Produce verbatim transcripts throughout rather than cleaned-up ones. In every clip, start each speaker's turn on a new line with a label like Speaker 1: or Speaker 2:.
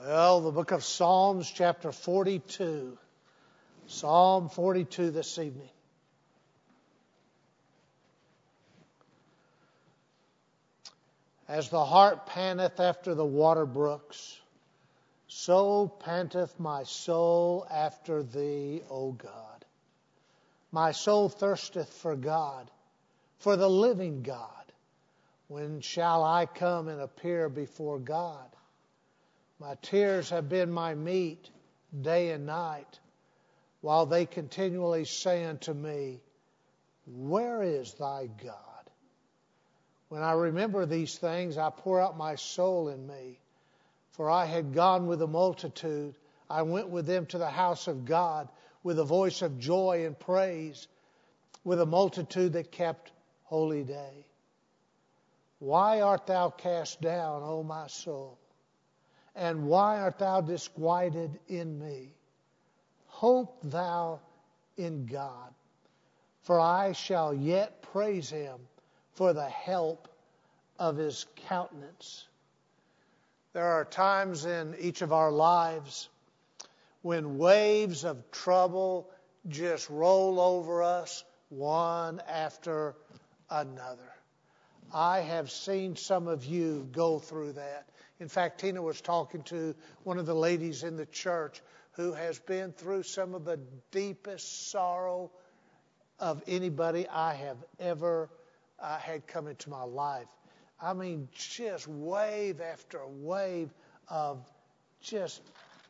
Speaker 1: Well, the book of Psalms, chapter forty-two. Psalm forty-two this evening. As the hart panteth after the water brooks, so panteth my soul after thee, O God. My soul thirsteth for God, for the living God. When shall I come and appear before God? My tears have been my meat day and night, while they continually say unto me, Where is thy God? When I remember these things, I pour out my soul in me. For I had gone with a multitude. I went with them to the house of God with a voice of joy and praise, with a multitude that kept holy day. Why art thou cast down, O my soul? And why art thou disquieted in me? Hope thou in God, for I shall yet praise him for the help of his countenance. There are times in each of our lives when waves of trouble just roll over us one after another. I have seen some of you go through that. In fact, Tina was talking to one of the ladies in the church who has been through some of the deepest sorrow of anybody I have ever uh, had come into my life. I mean, just wave after wave of just,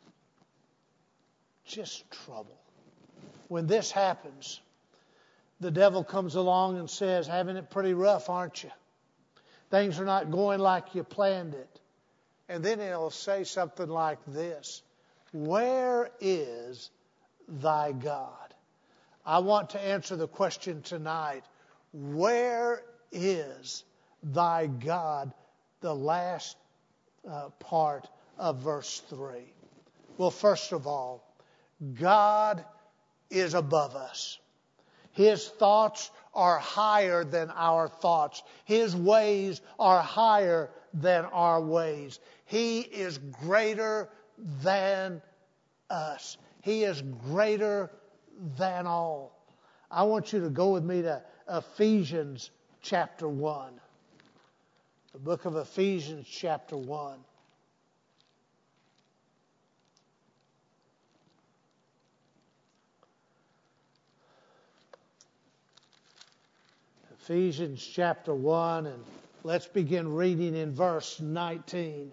Speaker 1: just trouble. When this happens, the devil comes along and says, having it pretty rough, aren't you? Things are not going like you planned it. And then he'll say something like this, Where is thy God? I want to answer the question tonight, where is thy God? The last uh, part of verse three. Well, first of all, God is above us. His thoughts are higher than our thoughts. His ways are higher than our ways. He is greater than us. He is greater than all. I want you to go with me to Ephesians chapter one. The book of Ephesians chapter one. Ephesians chapter one, and let's begin reading in verse nineteen.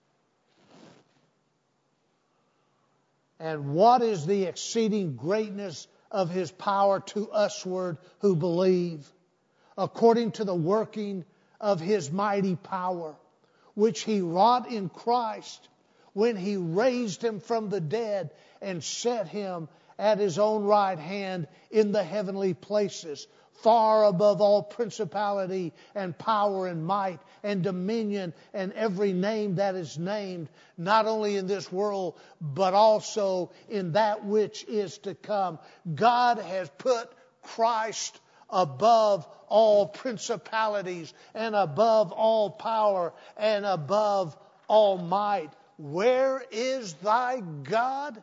Speaker 1: And what is the exceeding greatness of his power to usward who believe, according to the working of his mighty power, which he wrought in Christ, when he raised him from the dead and set him at his own right hand in the heavenly places, far above all principality and power and might and dominion and every name that is named, not only in this world, but also in that which is to come. God has put Christ above all principalities and above all power and above all might. Where is thy God?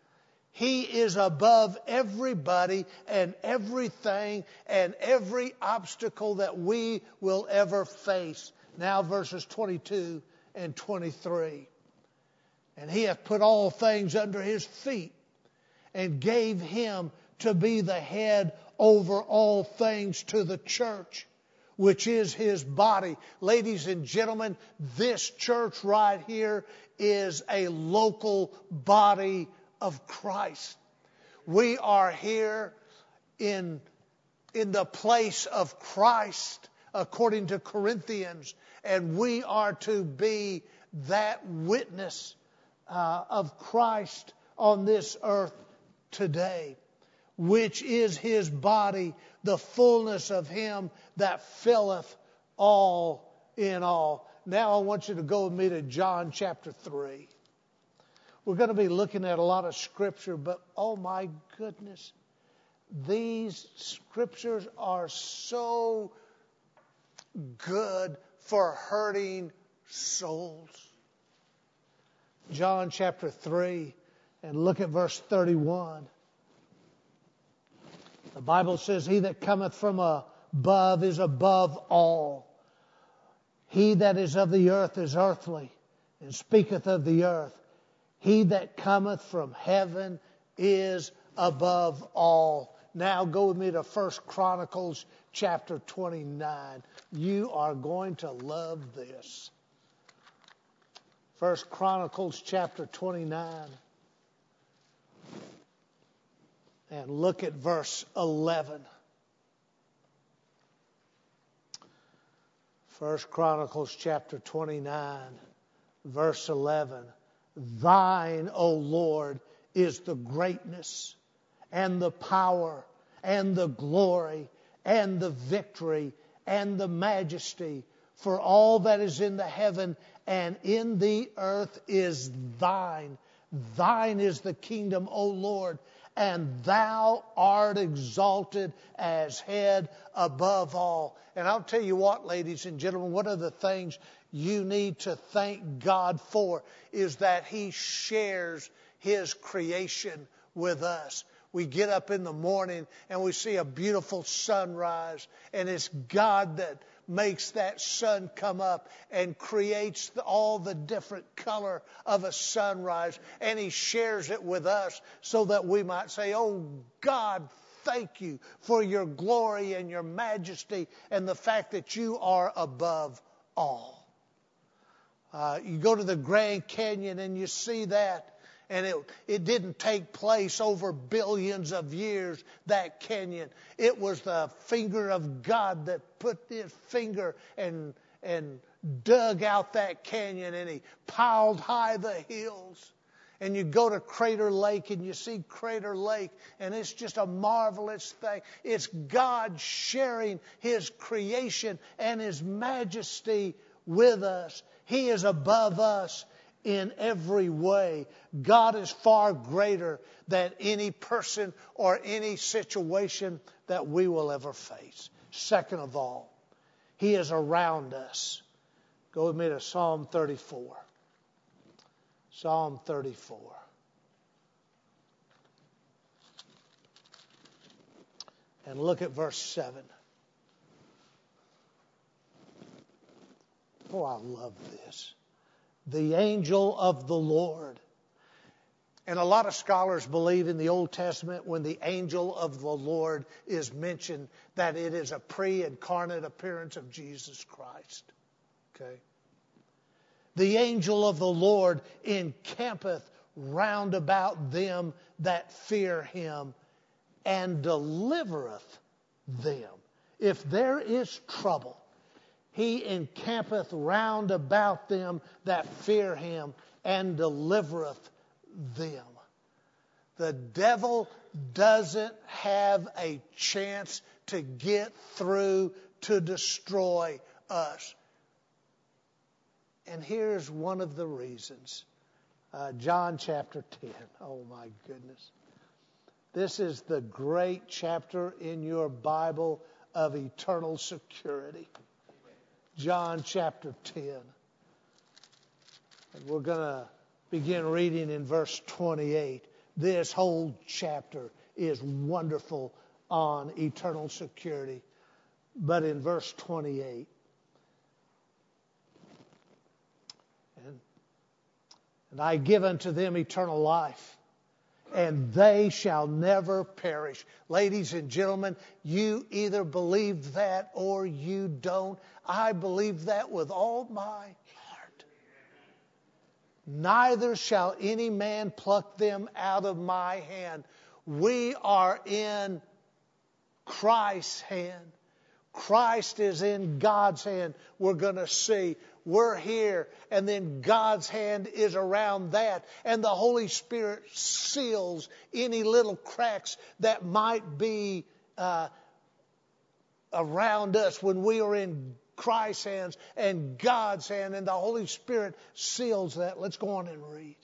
Speaker 1: He is above everybody and everything and every obstacle that we will ever face. Now verses twenty-two and twenty-three. And he hath put all things under his feet and gave him to be the head over all things to the church, which is his body. Ladies and gentlemen, this church right here is a local body of Christ. We are here in, in the place of Christ, according to Corinthians, and we are to be that witness uh, of Christ on this earth today, which is his body, the fullness of him that filleth all in all. Now I want you to go with me to John chapter three. We're going to be looking at a lot of scripture, but oh my goodness, these scriptures are so good for hurting souls. John chapter three and look at verse thirty-one. The Bible says, he that cometh from above is above all. He that is of the earth is earthly, and speaketh of the earth. He that cometh from heaven is above all. Now go with me to First Chronicles chapter twenty-nine. You are going to love this. First Chronicles chapter twenty-nine. And look at verse eleven. First Chronicles chapter twenty-nine, verse eleven. Thine, O Lord, is the greatness and the power and the glory and the victory and the majesty, for all that is in the heaven and in the earth is thine. Thine is the kingdom, O Lord, and thou art exalted as head above all. And I'll tell you what, ladies and gentlemen, one of the things you need to thank God for is that He shares His creation with us. We get up in the morning and we see a beautiful sunrise, and it's God that makes that sun come up and creates the, all the different color of a sunrise, and He shares it with us so that we might say, oh God, thank you for your glory and your majesty and the fact that you are above all. Uh, you go to the Grand Canyon and you see that, and it, it didn't take place over billions of years, that canyon. It was the finger of God that put His finger and, and dug out that canyon, and He piled high the hills. And you go to Crater Lake and you see Crater Lake, and it's just a marvelous thing. It's God sharing His creation and His majesty with us. He is above us in every way. God is far greater than any person or any situation that we will ever face. Second of all, He is around us. Go with me to Psalm thirty-four. Psalm thirty-four. And look at verse seven. Oh, I love this. The angel of the Lord. And a lot of scholars believe in the Old Testament, when the angel of the Lord is mentioned, that it is a pre-incarnate appearance of Jesus Christ. Okay? The angel of the Lord encampeth round about them that fear Him, and delivereth them. If there is trouble, He encampeth round about them that fear Him, and delivereth them. The devil doesn't have a chance to get through to destroy us. And here's one of the reasons. Uh, John chapter ten. Oh my goodness. This is the great chapter in your Bible of eternal security. John chapter ten. And we're going to begin reading in verse twenty-eight. This whole chapter is wonderful on eternal security. But in verse twenty-eight, and, and I give unto them eternal life, and they shall never perish. Ladies and gentlemen, you either believe that or you don't. I believe that with all my heart. Neither shall any man pluck them out of my hand. We are in Christ's hand. Christ is in God's hand. We're going to see. We're here, and then God's hand is around that, and the Holy Spirit seals any little cracks that might be uh, around us when we are in Christ's hands and God's hand, and the Holy Spirit seals that. Let's go on and read.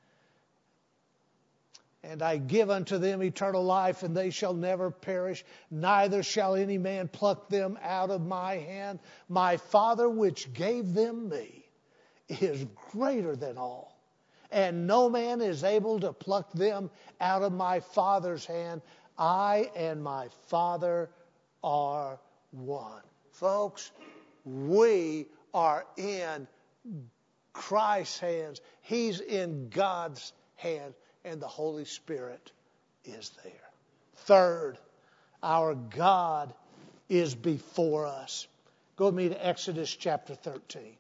Speaker 1: And I give unto them eternal life, and they shall never perish, neither shall any man pluck them out of my hand. My Father which gave them me is greater than all, and no man is able to pluck them out of my Father's hand. I and my Father are one. Folks, we are in Christ's hands. He's in God's hand, and the Holy Spirit is there. Third, our God is before us. Go with me to Exodus chapter thirteen.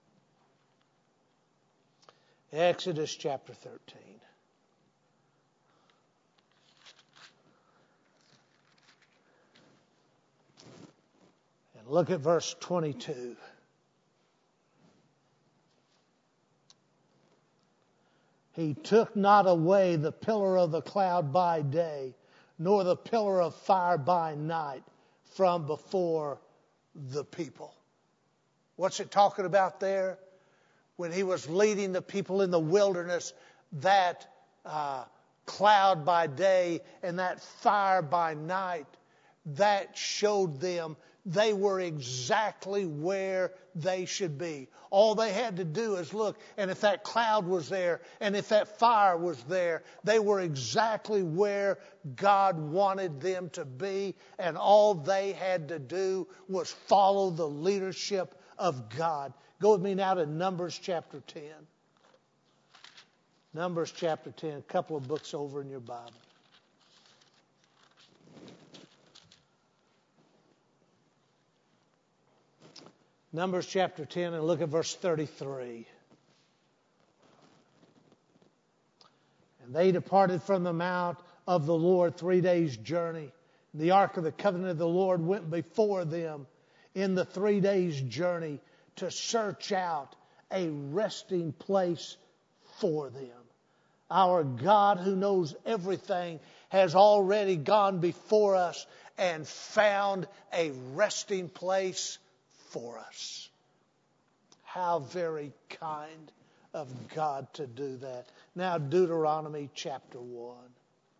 Speaker 1: Exodus chapter thirteen. And look at verse twenty-two. He took not away the pillar of the cloud by day, nor the pillar of fire by night from before the people. What's it talking about there? When he was leading the people in the wilderness, that uh, cloud by day and that fire by night, that showed them they were exactly where they should be. All they had to do is look, and if that cloud was there, and if that fire was there, they were exactly where God wanted them to be, and all they had to do was follow the leadership of God. Go with me now to Numbers chapter ten. Numbers chapter ten, a couple of books over in your Bible. Numbers chapter ten, and look at verse thirty-three. And they departed from the mount of the Lord three days' journey. And the ark of the covenant of the Lord went before them in the three days' journey to search out a resting place for them. Our God, who knows everything, has already gone before us and found a resting place for us. How very kind of God to do that. Now, Deuteronomy chapter one.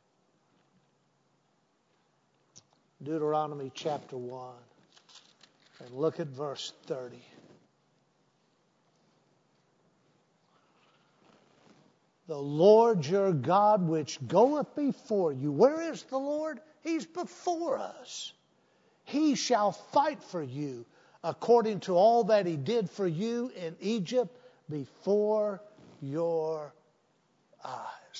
Speaker 1: Deuteronomy chapter one. And look at verse thirty. The Lord your God which goeth before you. Where is the Lord? He's before us. He shall fight for you according to all that he did for you in Egypt before your eyes.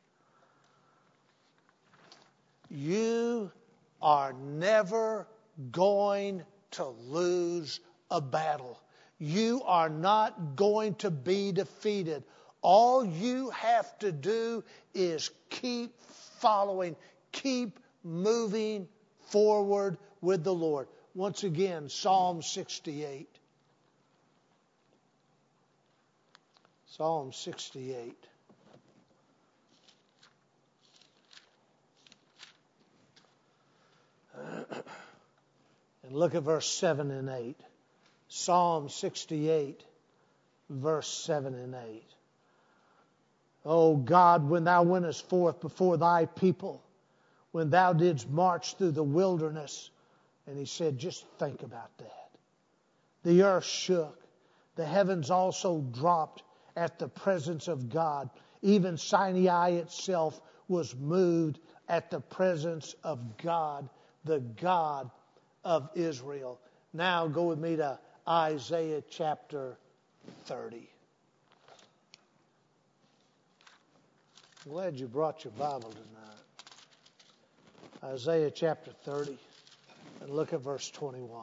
Speaker 1: You are never going to lose a battle. You are not going to be defeated. All you have to do is keep following, keep moving forward with the Lord. Once again, Psalm sixty-eight. Psalm sixty-eight. And look at verse seven and eight. Psalm sixty-eight, verse seven and eight. O God, when thou wentest forth before thy people, when thou didst march through the wilderness, and he said, just think about that. The earth shook. The heavens also dropped at the presence of God. Even Sinai itself was moved at the presence of God, the God of Israel. Now go with me to Isaiah chapter thirty. I'm glad you brought your Bible tonight. Isaiah chapter thirty. And look at verse twenty-one.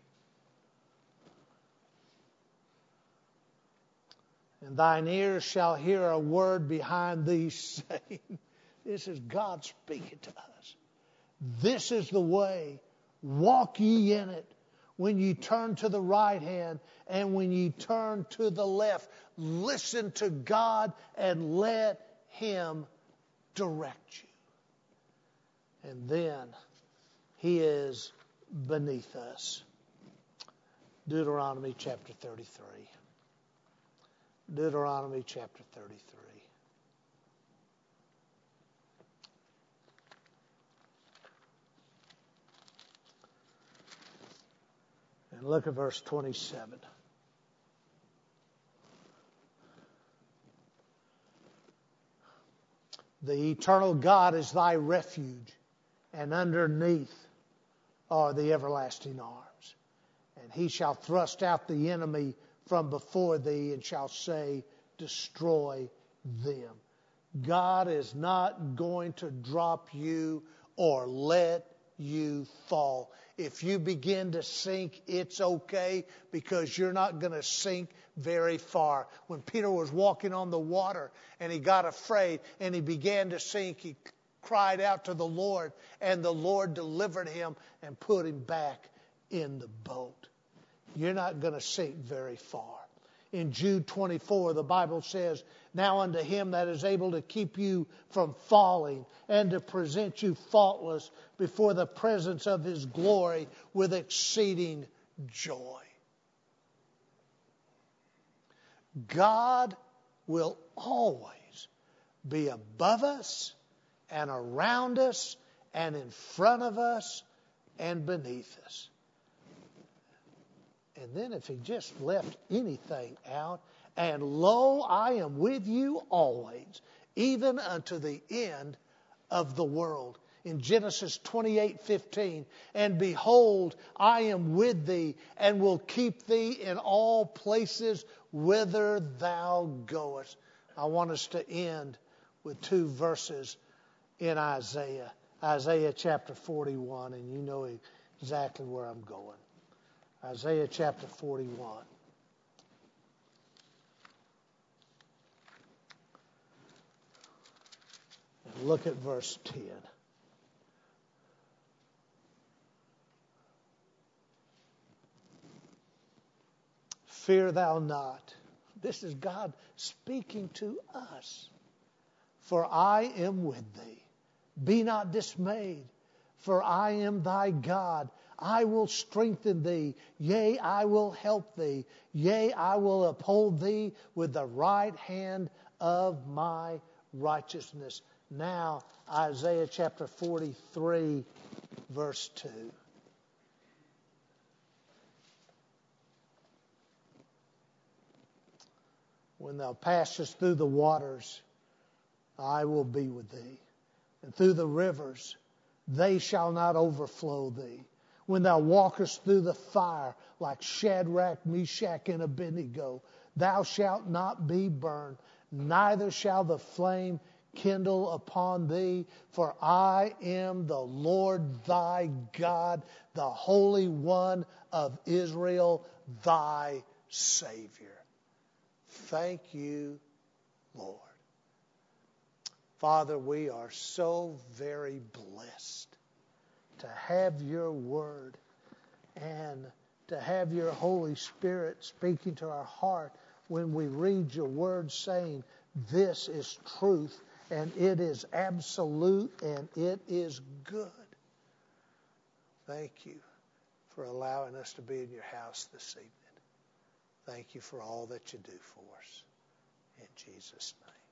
Speaker 1: And thine ears shall hear a word behind thee saying, this is God speaking to us. This is the way, walk ye in it. When ye turn to the right hand and when ye turn to the left, listen to God and let him direct you. And then he is beneath us. Deuteronomy chapter thirty-three. Deuteronomy chapter thirty-three. And look at verse twenty-seven. The eternal God is thy refuge, and underneath are the everlasting arms. And he shall thrust out the enemy from before thee, and shall say, destroy them. God is not going to drop you or let you fall. If you begin to sink, it's okay, because you're not going to sink very far. When Peter was walking on the water and he got afraid and he began to sink, he cried out to the Lord, and the Lord delivered him and put him back in the boat. You're not going to sink very far. In Jude twenty-four, the Bible says, now unto him that is able to keep you from falling and to present you faultless before the presence of his glory with exceeding joy. God will always be above us and around us and in front of us and beneath us. And then if he just left anything out, and lo, I am with you always, even unto the end of the world. In Genesis twenty-eight fifteen, and behold, I am with thee, and will keep thee in all places whither thou goest. I want us to end with two verses in Isaiah. Isaiah chapter forty-one, and you know exactly where I'm going. Isaiah chapter forty-one. And look at verse ten. Fear thou not. This is God speaking to us. For I am with thee. Be not dismayed, for I am thy God. I will strengthen thee. Yea, I will help thee. Yea, I will uphold thee with the right hand of my righteousness. Now, Isaiah chapter forty-three, verse two. When thou passest through the waters, I will be with thee. And through the rivers, they shall not overflow thee. When thou walkest through the fire, like Shadrach, Meshach, and Abednego, thou shalt not be burned, neither shall the flame kindle upon thee. For I am the Lord thy God, the Holy One of Israel, thy Savior. Thank you, Lord. Father, we are so very blessed to have your word and to have your Holy Spirit speaking to our heart when we read your word, saying this is truth and it is absolute and it is good. Thank you for allowing us to be in your house this evening. Thank you for all that you do for us. In Jesus' name.